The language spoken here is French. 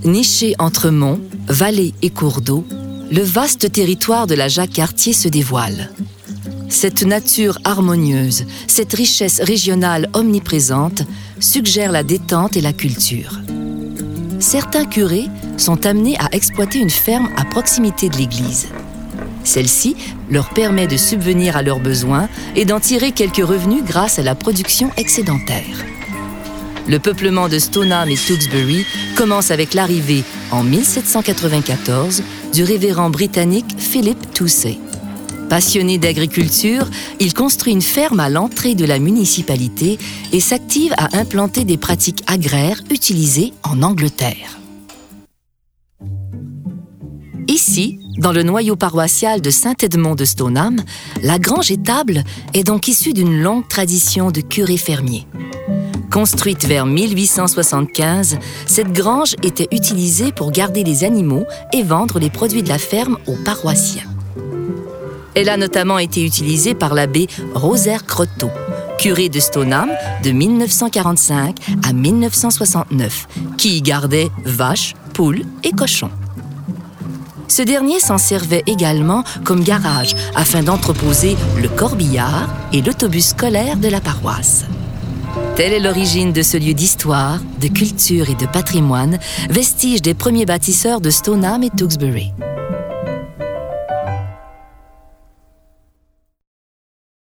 Niché entre monts, vallées et cours d'eau, le vaste territoire de la Jacques-Cartier se dévoile. Cette nature harmonieuse, cette richesse régionale omniprésente suggèrent la détente et la culture. Certains curés sont amenés à exploiter une ferme à proximité de l'église. Celle-ci leur permet de subvenir à leurs besoins et d'en tirer quelques revenus grâce à la production excédentaire. Le peuplement de Stoneham et Tewkesbury commence avec l'arrivée, en 1794, du révérend britannique Philip Toucey. Passionné d'agriculture, il construit une ferme à l'entrée de la municipalité et s'active à implanter des pratiques agraires utilisées en Angleterre. Ici, dans le noyau paroissial de Saint-Edmond de Stoneham, la grange étable est donc issue d'une longue tradition de curés fermiers. Construite vers 1875, cette grange était utilisée pour garder les animaux et vendre les produits de la ferme aux paroissiens. Elle a notamment été utilisée par l'abbé Rosaire Croteau, curé de Stoneham de 1945 à 1969, qui y gardait vaches, poules et cochons. Ce dernier s'en servait également comme garage afin d'entreposer le corbillard et l'autobus scolaire de la paroisse. Telle est l'origine de ce lieu d'histoire, de culture et de patrimoine, vestige des premiers bâtisseurs de Stoneham et Tewkesbury.